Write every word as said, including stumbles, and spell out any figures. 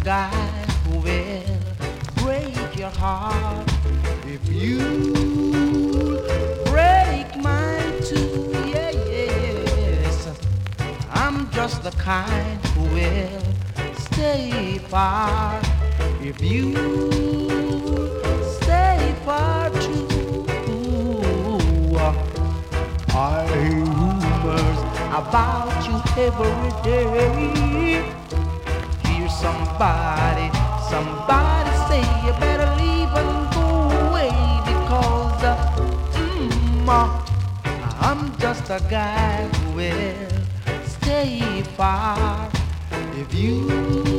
guy who will break your heart if you break mine too. Yeah, yeah, yes. I'm just the kind who will stay far if you stay far too. I hear rumors about you every day. Hear somebody, somebody say you better leave and go away because uh, mm, uh, I'm just a guy who will stay far if you